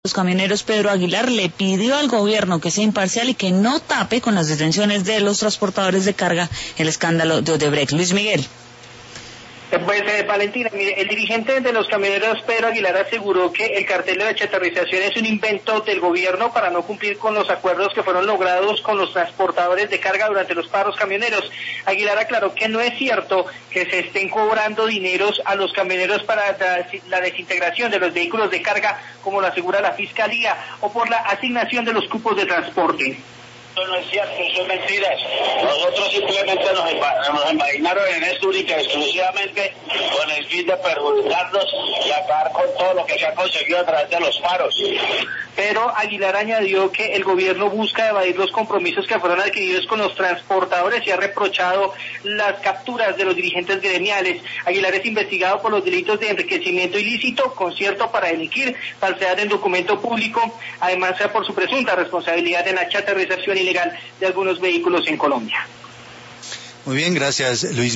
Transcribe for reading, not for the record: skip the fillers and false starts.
Los camioneros Pedro Aguilar le pidió al gobierno que sea imparcial y que no tape con las detenciones de los transportadores de carga el escándalo de Odebrecht. Luis Miguel. Valentina, mire, el dirigente de los camioneros Pedro Aguilar aseguró que el cartel de la chatarrización es un invento del gobierno para no cumplir con los acuerdos que fueron logrados con los transportadores de carga durante los paros camioneros. Aguilar aclaró que no es cierto que se estén cobrando dineros a los camioneros para la desintegración de los vehículos de carga, como lo asegura la Fiscalía, o por la asignación de los cupos de transporte. Eso no es cierto, eso es mentiras. Nosotros simplemente nos imaginaron en esto única y exclusivamente con el fin de perjudicarnos y acabar con todo lo que se ha conseguido a través de los paros. Pero Aguilar añadió que el gobierno busca evadir los compromisos que fueron adquiridos con los transportadores y ha reprochado las capturas de los dirigentes gremiales. Aguilar es investigado por los delitos de enriquecimiento ilícito, concierto para delinquir, falsedad en documento público, además por su presunta responsabilidad en la chatarrización ilegal de algunos vehículos en Colombia. Muy bien, gracias Luis.